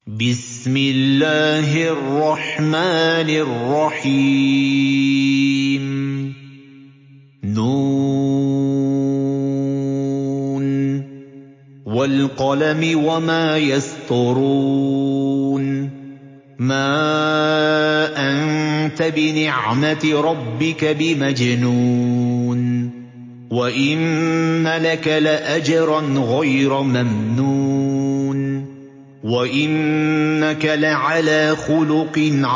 بسم الله الرحمن الرحيم نون والقلم وما يسطرون ما أنت بنعمة ربك بمجنون وإن لك لأجرا غير ممنون وإنك لعلى خلق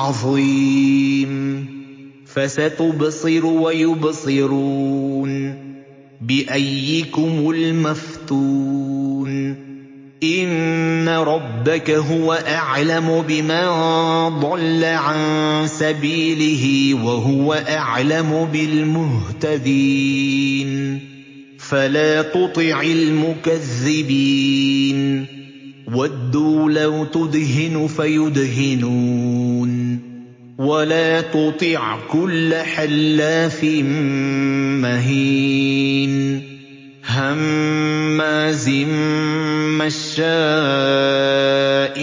عظيم فستبصر ويبصرون بأيكم المفتون إن ربك هو أعلم بمن ضل عن سبيله وهو أعلم بالمهتدين فلا تطع المكذبين وَدُّوا لَوْ تُدْهِنُ فَيُدْهِنُونَ وَلَا تُطِعْ كُلَّ حَلَّافٍ مَّهِينٍ هَمَّازٍ مَّشَّاءٍ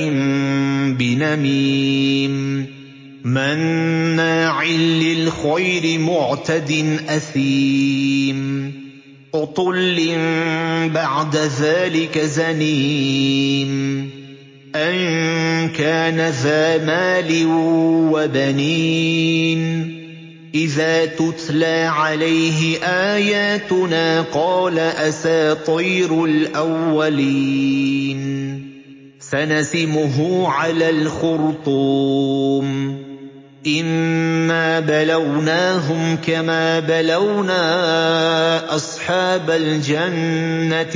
بِنَمِيمٍ مَّنَّاعٍ لِّلْخَيْرِ مُعْتَدٍ أَثِيمٍ عُتُلٍّ بَعْدَ ذَٰلِكَ زَنِيمٍ أَن كَانَ ذَا مَالٍ وَبَنِينَ إِذَا تُتْلَىٰ عَلَيْهِ آيَاتُنَا قَالَ أَسَاطِيرُ الْأَوَّلِينَ سَنَسِمُهُ عَلَى الْخُرْطُومِ إِنَّا بَلَوْنَاهُمْ كَمَا بَلَوْنَا أَصْحَابَ الْجَنَّةِ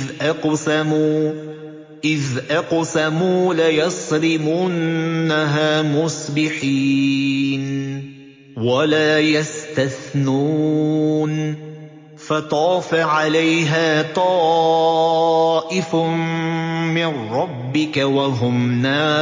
إِذْ أَقْسَمُوا لَيَصْرِمُنَّهَا مُصْبِحِينَ وَلَا يَسْتَثْنُونَ فَطَافَ عَلَيْهَا طَائِفٌ مِّن رَّبِّكَ وَهُمْ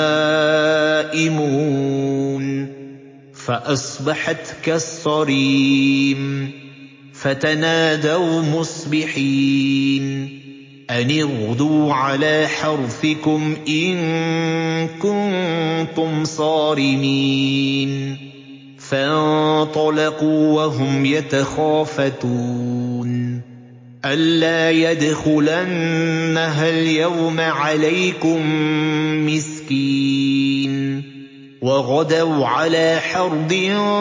نَائِمُونَ فَأَصْبَحَتْ كَالصَّرِيمِ فَتَنَادَوْا مُصْبِحِينَ أَنِ اغْدُوا عَلَىٰ حَرْثِكُمْ إِن كُنتُمْ صَارِمِينَ فَانطَلَقُوا وَهُمْ يَتَخَافَتُونَ أَلَّا يَدْخُلَنَّهَا الْيَوْمَ عَلَيْكُم مِّسْكِينٌ وَغَدَوْا عَلَىٰ حَرْدٍ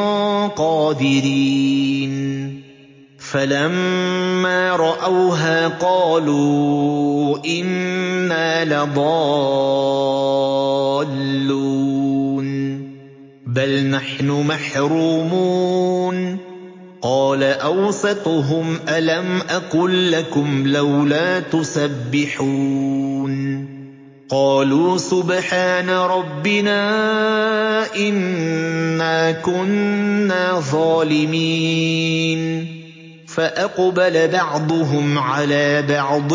قَادِرِينَ فَلَمَّا رَأَوْهَا قَالُوا إِنَّا لَضَالُّونَ بَلْ نَحْنُ مَحْرُومُونَ قَالَ أَوْسَطُهُمْ أَلَمْ أَقُل لَّكُمْ لَوْلَا تُسَبِّحُونَ قَالُوا سُبْحَانَ رَبِّنَا إِنَّا كُنَّا ظَالِمِينَ فَأَقْبَلَ بَعْضُهُمْ عَلَىٰ بَعْضٍ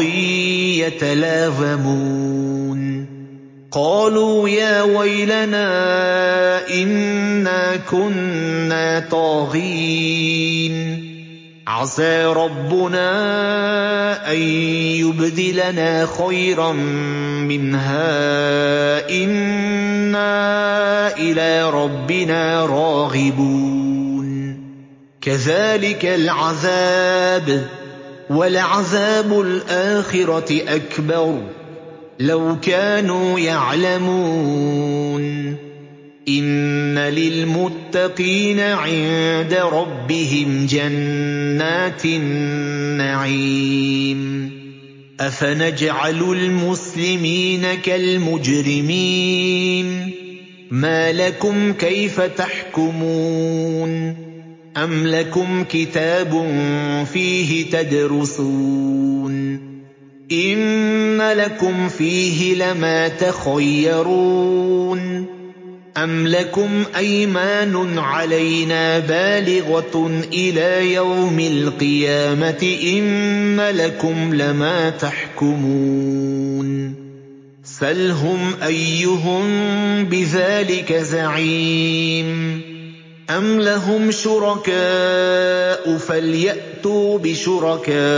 يَتَلَاوَمُونَ قَالُوا يَا وَيْلَنَا إِنَّا كُنَّا طَاغِينَ عَسَىٰ رَبُّنَا أَن يُبْدِلَنَا خَيْرًا مِّنْهَا إِنَّا إِلَىٰ رَبِّنَا راغبون كَذَٰلِكَ الْعَذَابُ وَلَعَذَابُ الْآخِرَةِ أَكْبَرُ لَوْ كَانُوا يَعْلَمُونَ إِنَّ لِلْمُتَّقِينَ عِندَ رَبِّهِمْ جَنَّاتِ النَّعِيمِ أَفَنَجْعَلُ الْمُسْلِمِينَ كَالْمُجْرِمِينَ مَا لَكُمْ كَيْفَ تَحْكُمُونَ أَمْ لَكُمْ كِتَابٌ فِيهِ تَدْرُسُونَ إِنَّ لَكُمْ فِيهِ لَمَا تَخَيَّرُونَ أَمْ لَكُمْ أَيْمَانٌ عَلَيْنَا بَالِغَةٌ إِلَىٰ يَوْمِ الْقِيَامَةِ إِنَّ لَكُمْ لَمَا تَحْكُمُونَ سَلْهُمْ أَيُّهُم بِذَٰلِكَ زَعِيمٌ أَمْ لَهُمْ شُرَكَاءُ فَلْيَأْتُوا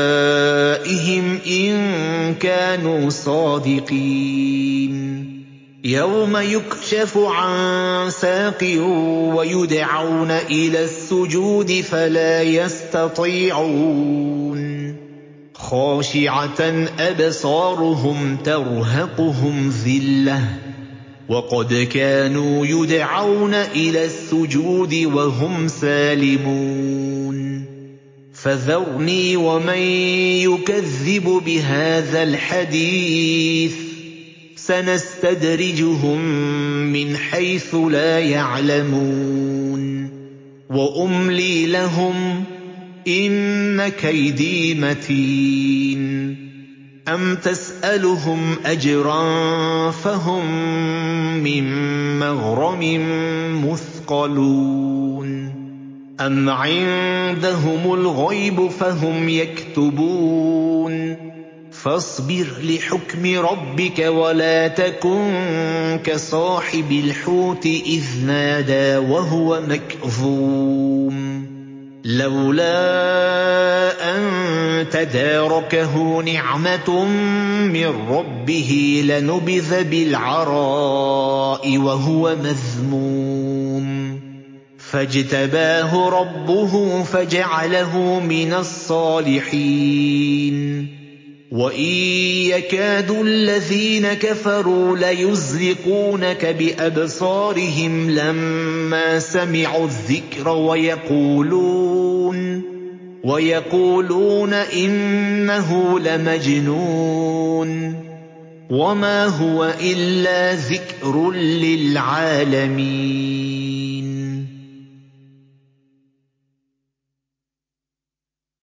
بِشُرَكَائِهِمْ إِن كَانُوا صَادِقِينَ يَوْمَ يُكْشَفُ عَن سَاقٍ وَيُدْعَوْنَ إِلَى السُّجُودِ فَلَا يَسْتَطِيعُونَ خَاشِعَةً أَبْصَارُهُمْ تَرْهَقُهُمْ ذِلَّةٌ وَقَدْ كَانُوا يُدْعَوْنَ إِلَى السُّجُودِ وَهُمْ سَالِمُونَ فَذَرْنِي وَمَن يُكَذِّبُ بِهَٰذَا الْحَدِيثِ سَنَسْتَدْرِجُهُم مِّنْ حَيْثُ لَا يَعْلَمُونَ وَأُمْلِي لَهُمْ ۚ إِنَّ كَيْدِي مَتِينٌ أَمْ تَسْأَلُهُمْ أَجْرًا فَهُم مِّن مَّغْرَمٍ مُّثْقَلُونَ أَمْ عِندَهُمُ الْغَيْبُ فَهُمْ يَكْتُبُونَ فَاصْبِرْ لِحُكْمِ رَبِّكَ وَلَا تَكُن كَصَاحِبِ الْحُوتِ إِذْ نَادَىٰ وَهُوَ مَكْظُومٌ لَّوْلَا أَن تَدَارَكَهُ نِعْمَةٌ مِّن رَّبِّهِ لَنُبِذَ بِالْعَرَاءِ وَهُوَ مَذْمُومٌ فَاجْتَبَاهُ رَبُّهُ فَجَعَلَهُ مِنَ الصَّالِحِينَ وَإِن يَكَادُ الَّذِينَ كَفَرُوا لَيُزْلِقُونَكَ بِأَبْصَارِهِمْ لَمَّا سَمِعُوا الذِّكْرَ وَيَقُولُونَ إِنَّهُ لَمَجْنُونٌ وَمَا هُوَ إِلَّا ذِكْرٌ لِّلْعَالَمِينَ